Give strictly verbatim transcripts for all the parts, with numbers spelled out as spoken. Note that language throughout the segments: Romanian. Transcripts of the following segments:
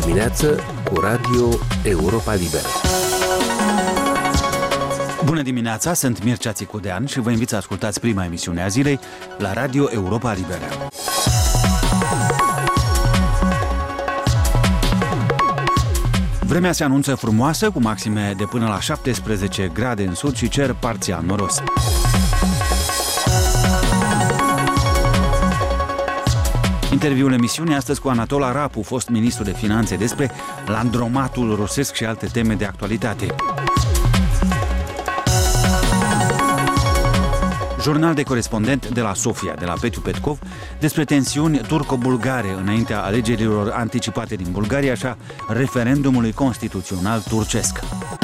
dimineață cu Radio Europa Liberă. Bună dimineața, sunt Mircea Țicudean și vă invit să ascultați prima emisiune a zilei la Radio Europa Liberă. Vremea se anunță frumoasă, cu maxime de până la șaptesprezece grade în sud și cer parțial noros. Interviul emisiunii astăzi cu Anatol Arapu, fost ministru de finanțe, despre landromatul rusesc și alte teme de actualitate. Jurnal de corespondent de la Sofia, de la Petiu Petkov, despre tensiuni turco-bulgare înaintea alegerilor anticipate din Bulgaria și a referendumului constituțional turcesc.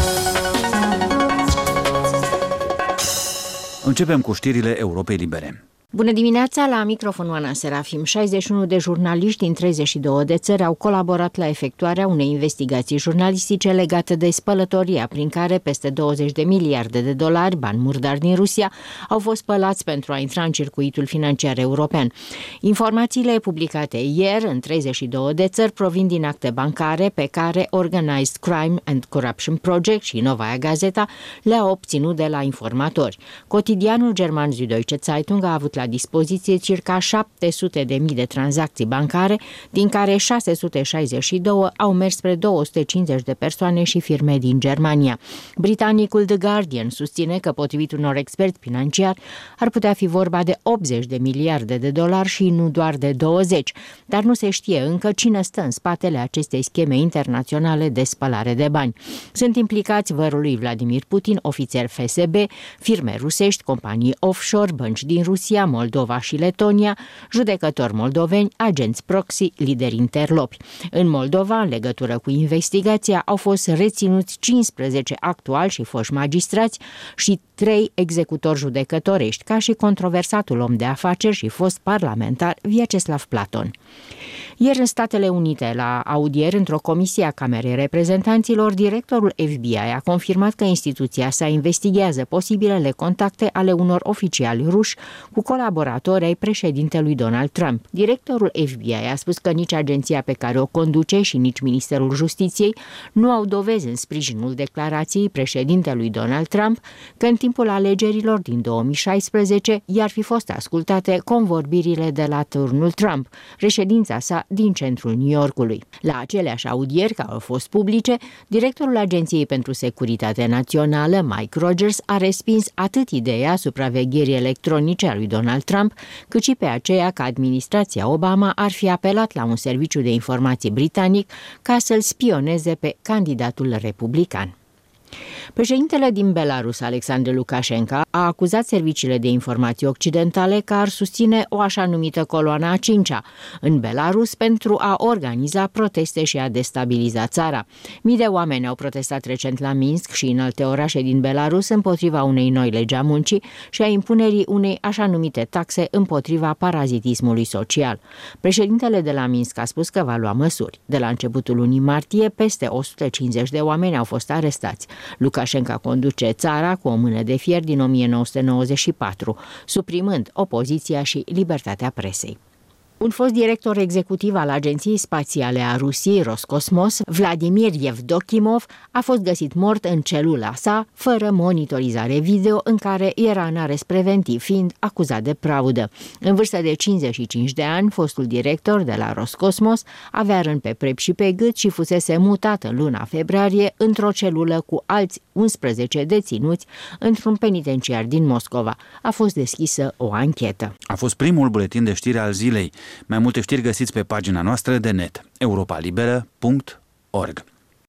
Începem cu știrile Europei Libere. Bună dimineața, la microfonul Ana Serafim. șaizeci și unu de jurnaliști din treizeci și două de țări au colaborat la efectuarea unei investigații jurnalistice legate de spălătoria prin care peste douăzeci de miliarde de dolari, bani murdari din Rusia, au fost spălați pentru a intra în circuitul financiar european. Informațiile publicate ieri în treizeci și două de țări provin din acte bancare pe care Organized Crime and Corruption Project și Novaya Gazeta le-au obținut de la informatori. Cotidianul german Süddeutsche Zeitung a avut la dispoziție circa șapte sute de mii de tranzacții bancare, din care șase sute șaizeci și doi au mers spre două sute cincizeci de persoane și firme din Germania. Britanicul The Guardian susține că, potrivit unor experți financiari, ar putea fi vorba de optzeci de miliarde de dolari și nu doar de douăzeci, dar nu se știe încă cine stă în spatele acestei scheme internaționale de spălare de bani. Sunt implicați vărul lui Vladimir Putin, ofițeri F S B, firme rusești, companii offshore, bănci din Rusia, Moldova și Letonia, judecători moldoveni, agenți proxy, lideri interlopi. În Moldova, în legătură cu investigația, au fost reținuți cincisprezece actuali și foști magistrați și trei executori judecătorești, ca și controversatul om de afaceri și fost parlamentar Vyacheslav Platon. Ieri în Statele Unite, la audieri într-o comisie a Camerei Reprezentanților, directorul F B I a confirmat că instituția sa investigează posibilele contacte ale unor oficiali ruși cu colaboratori ai președintelui Donald Trump. Directorul F B I a spus că nici agenția pe care o conduce și nici Ministerul Justiției nu au dovezi în sprijinul declarației președintelui Donald Trump că în timpul alegerilor din două mii șaisprezece i-ar fi fost ascultate convorbirile de la turnul Trump, reședința sa din centrul New Yorkului. La aceleași audieri care au fost publice, directorul Agenției pentru Securitate Națională, Mike Rogers, a respins atât ideea supravegherii electronice a lui Donald Trump, cât și pe aceea că administrația Obama ar fi apelat la un serviciu de informații britanic ca să-l spioneze pe candidatul republican. Președintele din Belarus, Alexandru Lukashenko, a acuzat serviciile de informații occidentale că ar susține o așa numită coloană a cincea în Belarus pentru a organiza proteste și a destabiliza țara. Mii de oameni au protestat recent la Minsk și în alte orașe din Belarus împotriva unei noi legi a muncii și a impunerii unei așa numite taxe împotriva parazitismului social. Președintele de la Minsk a spus că va lua măsuri. De la începutul lunii martie, peste o sută cincizeci de oameni au fost arestați. Lukashenko conduce țara cu o mână de fier din o mie nouă sute nouăzeci și patru, suprimând opoziția și libertatea presei. Un fost director executiv al Agenției Spațiale a Rusiei, Roscosmos, Vladimir Yevdokimov, a fost găsit mort în celula sa, fără monitorizare video, în care era în arest preventiv, fiind acuzat de fraudă. În vârstă de cincizeci și cinci de ani, fostul director de la Roscosmos avea râni pe prep și pe gât și fusese mutat în luna februarie într-o celulă cu alți unsprezece deținuți într-un penitenciar din Moscova. A fost deschisă o anchetă. A fost primul buletin de știri al zilei. Mai multe știri găsiți pe pagina noastră de net, europa liberă punct org.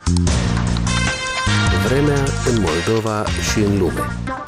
Vremea în Moldova și în lume.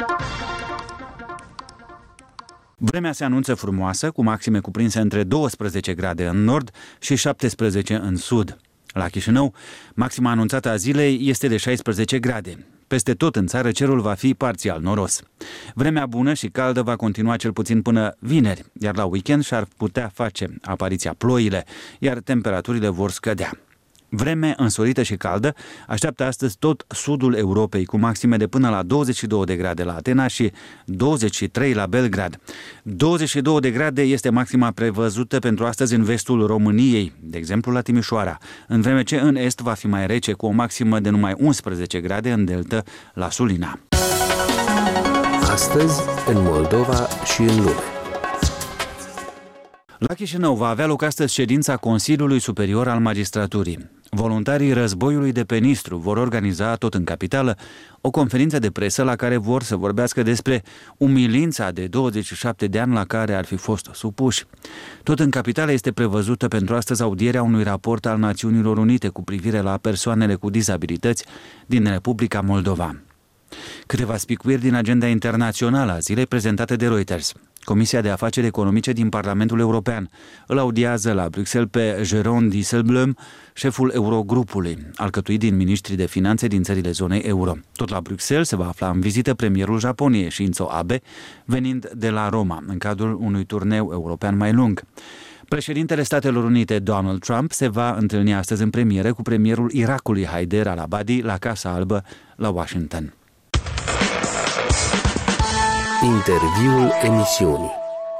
Vremea se anunță frumoasă, cu maxime cuprinse între douăsprezece grade în nord și șaptesprezece în sud. La Chișinău, maxima anunțată a zilei este de șaisprezece grade. Peste tot în țară cerul va fi parțial noros. Vremea bună și caldă va continua cel puțin până vineri, iar la weekend și-ar putea face apariția ploile, iar temperaturile vor scădea. Vreme însorită și caldă așteaptă astăzi tot sudul Europei, cu maxime de până la douăzeci și două de grade la Atena și douăzeci și trei la Belgrad. douăzeci și două de grade este maxima prevăzută pentru astăzi în vestul României, de exemplu la Timișoara, în vreme ce în est va fi mai rece, cu o maximă de numai unsprezece grade în delta la Sulina. Astăzi, în Moldova și în lume. La Chișinău va avea loc astăzi ședința Consiliului Superior al Magistraturii. Voluntarii războiului de pe Nistru vor organiza, tot în capitală, o conferință de presă la care vor să vorbească despre umilința de douăzeci și șapte de ani la care ar fi fost supuși. Tot în capitală este prevăzută pentru astăzi audierea unui raport al Națiunilor Unite cu privire la persoanele cu dizabilități din Republica Moldova. Câteva spicuiri din agenda internațională a zilei prezentate de Reuters. Comisia de Afaceri Economice din Parlamentul European îl audiază la Bruxelles pe Jérôme Dijsselbloem, șeful Eurogrupului, alcătuit din miniștrii de finanțe din țările zonei euro. Tot la Bruxelles se va afla în vizită premierul Japoniei, Shinzo Abe, venind de la Roma, în cadrul unui turneu european mai lung. Președintele Statelor Unite, Donald Trump, se va întâlni astăzi în premieră cu premierul Irakului, Haider al-Abadi, la Casa Albă, la Washington. Interviul emisiunii.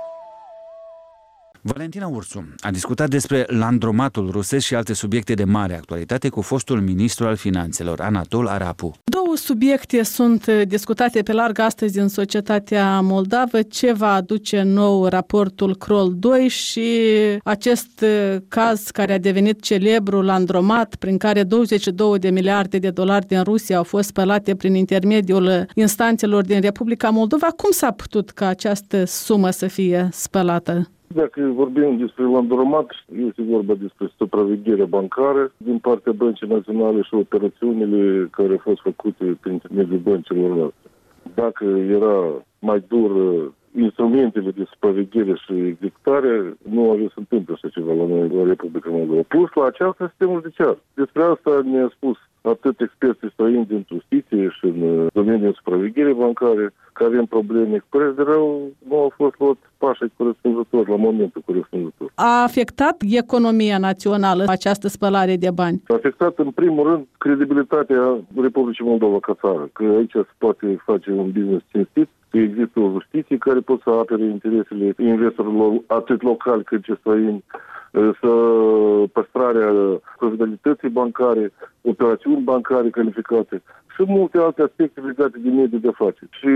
Valentina Ursu a discutat despre landromatul rusesc și alte subiecte de mare actualitate cu fostul ministru al finanțelor, Anatol Arapu. Două subiecte sunt discutate pe larg astăzi în societatea moldavă: ce va aduce nou raportul Kroll doi și acest caz care a devenit celebru, landromat, prin care douăzeci și două de miliarde de dolari din Rusia au fost spălate prin intermediul instanțelor din Republica Moldova. Cum s-a putut ca această sumă să fie spălată? Dacă vorbim despre landromat, este vorba despre supraveghere bancară din partea Băncii Naționale și operațiunile care au fost făcute prin intermediul băncilor noastre. Dacă era mai dur instrumentele de supraveghere și executare, nu avea să întâmple așa ceva la noi, la Republica Moldova. Plus la aceasta, sistemul judiciar. Despre asta ne-a spus atât experții străini din justiție și în domeniul supraveghere bancare, că avem probleme. Păreri de rău, nu au fost luat pașii corespunzători la momentul corespunzător. A afectat economia națională această spălare de bani? A afectat în primul rând credibilitatea Republicii Moldova ca țară, că aici se poate face un business cinstit, că există o justiție care poate să apere interesele investorilor atât locali cât și străini, să păstrarea confidențialității bancare, operațiuni bancare calificate și multe alte aspecte legate de mediul de afaceri. Și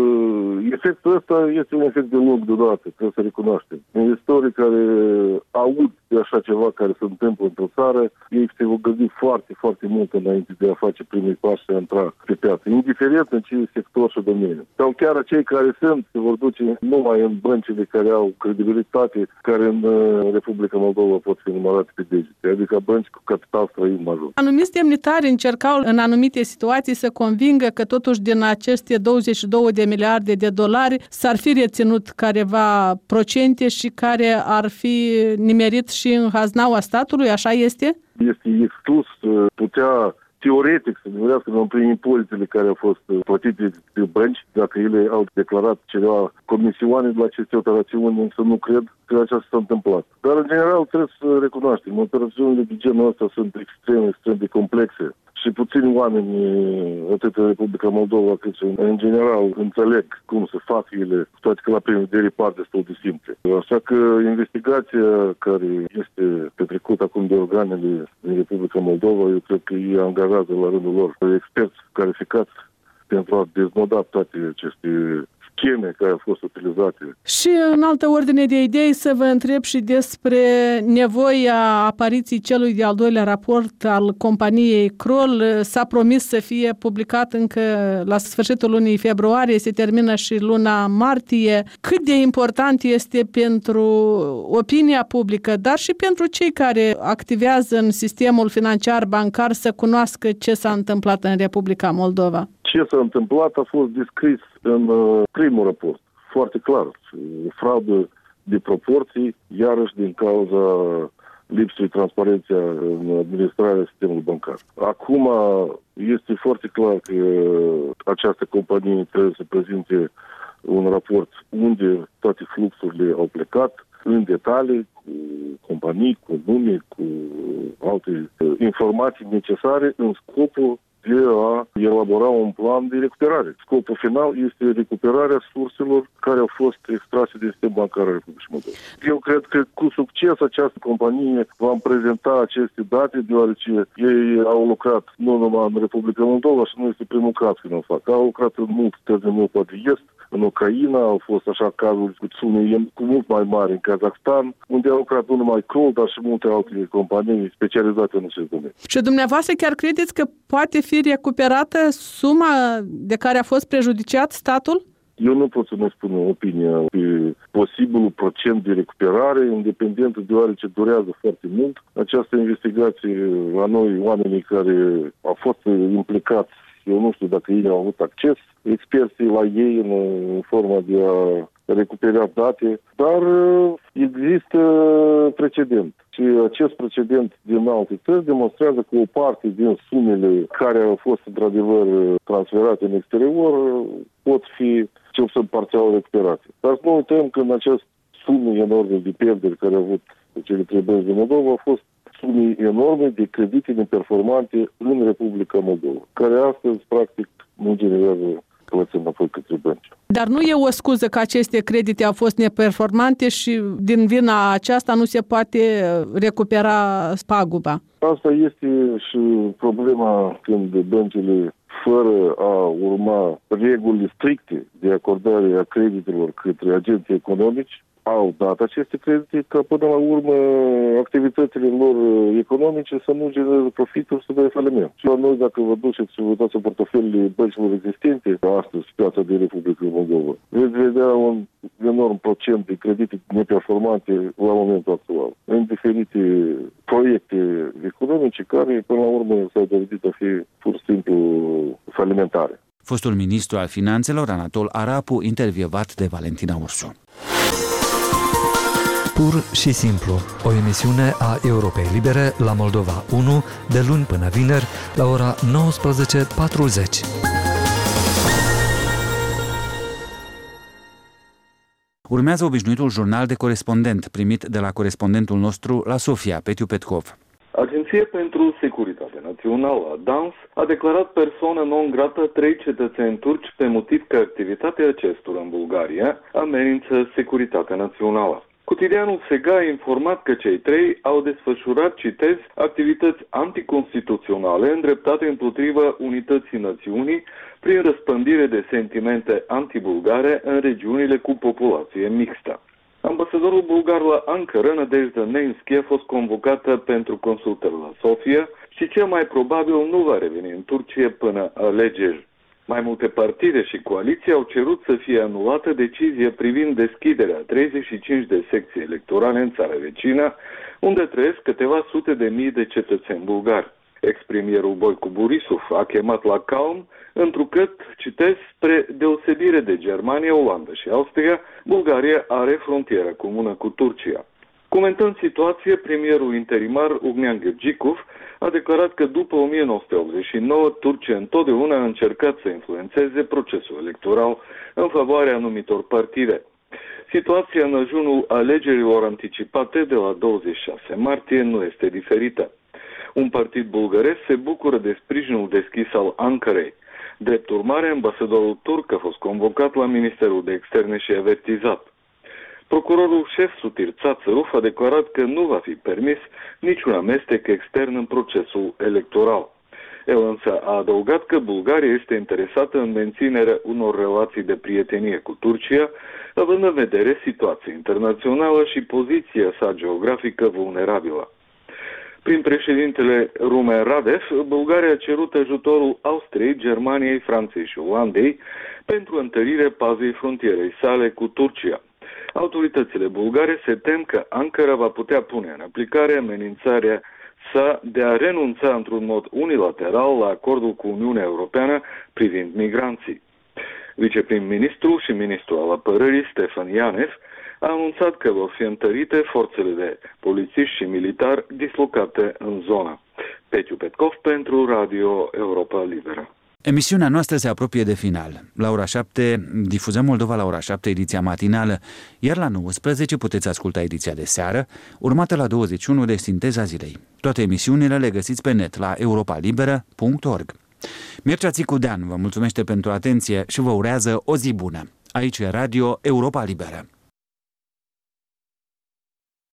uh, efectul ăsta este un efect de lung deodată, trebuie să recunoaștem. Investitorii care aud de așa ceva care se întâmplă într-o țară, ei se vor gândi foarte, foarte mult înainte de a face primii pași și a intra pe piață, indiferent în ce sector și domeniu. Sau chiar cei care sunt se vor duce numai în băncile care au credibilitate, care în uh, Republica Moldova pot fi numărate pe degete, adică bănci cu capital străin major. Anumiți demnitari încercau în anumite situații să convingă că totuși din aceste douăzeci și două de miliarde de dolari s-ar fi reținut careva procente și care ar fi nimerit și în haznaua statului, așa este? Este exclus, putea teoretic să nimerească prin impozitele care au fost plătite de bănci, dacă ele au declarat ceva comisioane de la aceste operațiuni, însă nu cred că aceasta s-a întâmplat. Dar în general trebuie să recunoaștem, operațiunile de genul ăsta sunt extrem, extrem de complexe. Și puțini oameni, atât în Republica Moldova, cât și în general, înțeleg cum să fac ele, toate că la prima vedere par destul de simple. Așa că investigația care este petrecută acum de organele din Republica Moldova, eu cred că ei angajează la rândul lor experți calificați pentru a deznoda toate aceste scheme care au fost utilizate. Și în altă ordine de idei să vă întreb și despre nevoia apariției celui de-al doilea raport al companiei Kroll. S-a promis să fie publicat încă la sfârșitul lunii februarie, se termină și luna martie. Cât de important este pentru opinia publică, dar și pentru cei care activează în sistemul financiar bancar să cunoască ce s-a întâmplat în Republica Moldova? Ce s-a întâmplat a fost descris în uh, primul raport, foarte clar. O fraudă de proporții, iarăși din cauza lipsului transparenței în administrarea sistemului bancar. Acum este foarte clar că această companie trebuie să prezinte un raport unde toate fluxurile au plecat, în detalii, cu companii, cu nume, cu alte informații necesare în scopul de a elabora un plan de recuperare. Scopul final este recuperarea surselor care au fost extrase din sistemul bancar al Republicii Moldova. Eu cred că cu succes această companie va prezenta aceste date, deoarece ei au lucrat nu numai în Republica Moldova și nu este primul caz când o fac. Au lucrat în multe țări din Europa de Est, în Ucraina, au fost așa cazuri cu sume cu mult mai mari în Kazakhstan, unde au lucrat nu numai Kroll, dar și multe alte companii specializate în acest domeniu. Și dumneavoastră chiar credeți că poate fi recuperată suma de care a fost prejudiciat statul? Eu nu pot să ne spun opinia pe posibilul procent de recuperare, independent, deoarece durează foarte mult. Această investigație, la noi, oamenii care au fost implicați, eu nu știu dacă ei au avut acces, experții la ei în, în forma de a recupera date, dar există precedent. Și acest precedent din alte țări demonstrează că o parte din sumele care au fost într-adevăr transferate în exterior pot fi cel puțin parțial recuperate. Dar să nu uităm că în acest sume enorme de pierderi care au avut cele trei bănci din Moldova au fost sume enorme de credite neperformante în Republica Moldova, care astăzi, practic, nu generează plăți înapoi către bănci. Dar nu e o scuză că aceste credite au fost neperformante și din vina aceasta nu se poate recupera paguba? Asta este și problema când băncile, fără a urma regulile stricte de acordare a creditelor către agenții economici, au dat aceste credite ca până la urmă activitățile lor economice să nu genereze profituri, să dea faliment. Și la noi, dacă vă duceți și vă uitați în portofelele băncilor existente, astăzi, piața de Republica Moldova, veți vedea un enorm procent de credite neperformante la momentul actual, în diferite proiecte economice care, până la urmă, s-au dovedit a fi pur și simplu falimentare. Fostul ministru al Finanțelor, Anatol Arapu, intervievat de Valentina Ursu. Pur și simplu, o emisiune a Europei Libere la Moldova unu, de luni până vineri, la ora nouăsprezece patruzeci. Urmează obișnuitul jurnal de corespondent, primit de la corespondentul nostru la Sofia, Petiu Petkov. Agenția pentru Securitate Națională, D A N S, a declarat persoană non grată trei cetățeni turci pe motiv că activitatea acestora în Bulgaria amenință securitatea națională. Cotidianul Sega a informat că cei trei au desfășurat, citez, activități anticonstituționale îndreptate împotriva unității națiunii prin răspândire de sentimente antibulgare în regiunile cu populație mixtă. Ambasadorul bulgar la Ankara, Nadejda Neinski, a fost convocată pentru consultări la Sofia și cel mai probabil nu va reveni în Turcia până alegeri. Mai multe partide și coaliții au cerut să fie anulată decizia privind deschiderea treizeci și cinci de secții electorale în țara vecină, unde trăiesc câteva sute de mii de cetățeni bulgari. Ex-premierul Boicu Borisov a chemat la calm, întrucât, citesc, spre deosebire de Germania, Olanda și Austria, Bulgaria are frontieră comună cu Turcia. Comentând situația, premierul interimar Ugnean Ghergicov a declarat că după o mie nouă sute optzeci și nouă, Turcia întotdeauna a încercat să influențeze procesul electoral în favoarea anumitor partide. Situația în ajunul alegerilor anticipate de la douăzeci și șase martie nu este diferită. Un partid bulgăresc se bucură de sprijinul deschis al Ankarei. Drept urmare, ambasadorul turc a fost convocat la Ministerul de Externe și avertizat. Procurorul șef Sutir Țațăruf a declarat că nu va fi permis niciun amestec extern în procesul electoral. El însă a adăugat că Bulgaria este interesată în menținerea unor relații de prietenie cu Turcia, având în vedere situația internațională și poziția sa geografică vulnerabilă. Prin președintele Rumen Radev, Bulgaria a cerut ajutorul Austriei, Germaniei, Franței și Olandei pentru întărirea pazei frontierei sale cu Turcia. Autoritățile bulgare se tem că Ankara va putea pune în aplicare amenințarea sa de a renunța într-un mod unilateral la acordul cu Uniunea Europeană privind migranții. Viceprim-ministru și ministru al apărării, Stefan Ianev, a anunțat că vor fi întărite forțele de polițiști și militari dislocate în zonă. Petiu Petkov pentru Radio Europa Liberă. Emisiunea noastră se apropie de final. La ora șapte difuzăm Moldova la ora șapte, ediția matinală, iar la nouăsprezece puteți asculta ediția de seară, urmată la douăzeci și unu de Sinteza Zilei. Toate emisiunile le găsiți pe net la europa liberă punct org. Mircea Țicudean vă mulțumește pentru atenție și vă urează o zi bună. Aici e Radio Europa Liberă.